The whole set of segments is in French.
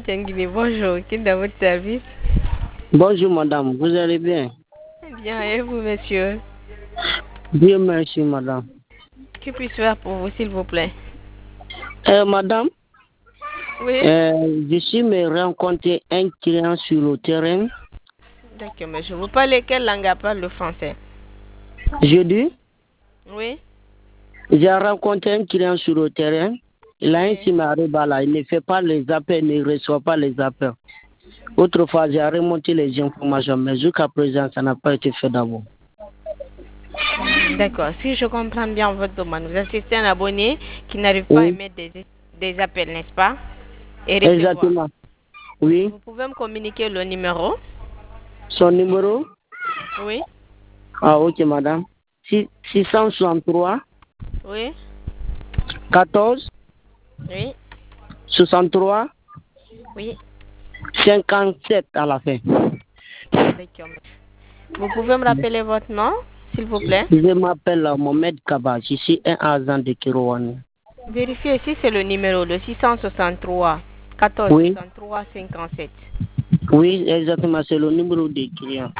Tenguini, bonjour. Qui est dans votre service? Bonjour madame, vous allez bien? Bien, et vous, monsieur? Bien, merci madame. Que puis-je faire pour vous, s'il vous plaît? Madame, Oui? je suis me rencontrer un client sur le terrain. D'accord, monsieur. Vous parlez quelle langue à part le français? Je dis, Oui? j'ai rencontré un client sur le terrain. Il a un Oui. SIM là, il ne fait pas les appels, il ne reçoit pas les appels. Autrefois, j'ai remonté les informations, mais jusqu'à présent, ça n'a pas été fait d'abord. D'accord. Si je comprends bien votre demande, vous assistez un abonné qui n'arrive pas à Oui, émettre des appels, n'est-ce pas? Et recevoir. exactement. Oui, Vous pouvez me communiquer le numéro? son numéro? Oui? Ah, ok madame. 663 Oui? 14 Oui? 63 Oui? 57 à la fin. D'accord, monsieur. Vous pouvez me rappeler votre nom, s'il vous plaît? Je m'appelle Mohamed Kaba, je suis un agent de Kirouane. Vérifiez si c'est le numéro, le 663 14 Oui, 63 57. oui, exactement, c'est le numéro des clients.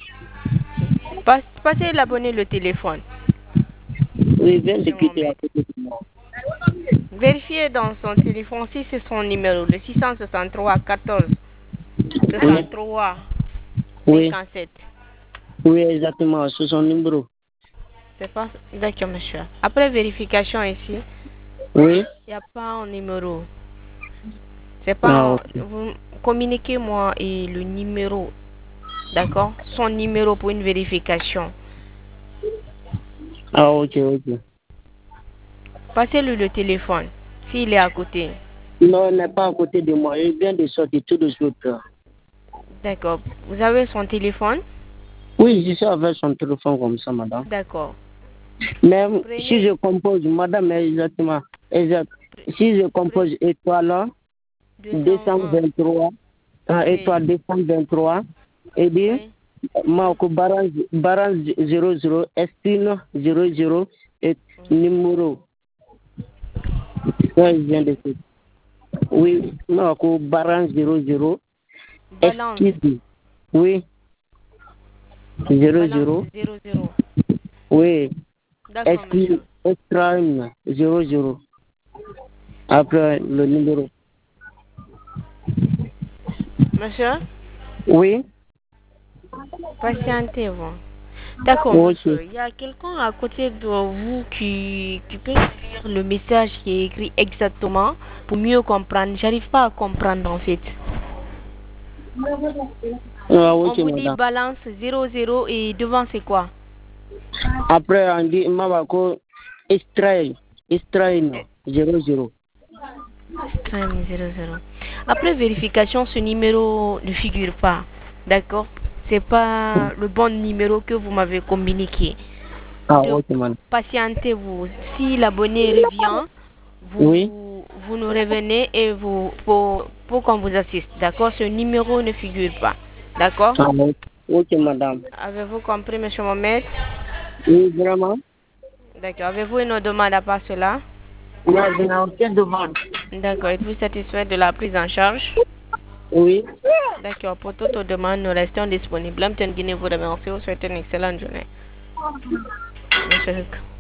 Passez l'abonné le téléphone, Oui, il vient de monsieur quitter à Mohamed. côté de moi. Vérifiez dans son téléphone si c'est son numéro, le 663 14 Oui, 63 oui, 57. oui, exactement, c'est son numéro. C'est pas. D'accord, monsieur. Après vérification ici, Oui, il n'y a pas un numéro. C'est ah, pas. ok. Vous communiquez-moi et le numéro. D'accord? Son numéro pour une vérification. Ah, ok, ok. Passez-lui le téléphone, s'il est à côté. Non, il n'est pas à côté de moi, il vient de sortir tout de suite. D'accord. Vous avez son téléphone? Oui, je suis avec son téléphone comme ça, madame. D'accord. Même si Prenez. je compose, madame, exactement, exact. Si je compose étoile 201. 223, Oui. étoile 223, et bien, Oui. Marco Baran 00, Estine 00, et numéro. Ouais, je viens de dire. Oui, Marco Baran 00, Balance. Estine, oui, 00, Balance 00. oui, D'accord, Estine, monsieur. Extrême 00, après le numéro. Monsieur, Oui, patientez-vous. D'accord, ok. monsieur. Il y a quelqu'un à côté de vous qui peut lire le message qui est écrit exactement pour mieux comprendre. J'arrive pas à comprendre en fait. Ah, On ok, vous dit madame. balance 00 et devant c'est quoi? Après, on dit Mabako Israël, Israël 00. Extrême 00. Après vérification, ce numéro ne figure pas. D'accord? C'est pas le bon numéro que vous m'avez communiqué. Ah, Donc, ok, madame. patientez-vous. Si l'abonné revient, Oui. vous nous revenez et pour qu'on vous assiste. D'accord? Ce numéro ne figure pas. D'accord? Ah, ok, madame. Avez-vous compris, monsieur Mohamed? Oui, vraiment. D'accord. Avez-vous une autre demande à part cela? Non, je n'ai aucune demande. D'accord. Êtes-vous satisfait de la prise en charge? Oui. D'accord. Pour toute autre demande, nous restons disponibles. Guinée vous remercie. Vous souhaite une excellente journée. Monsieur Huck.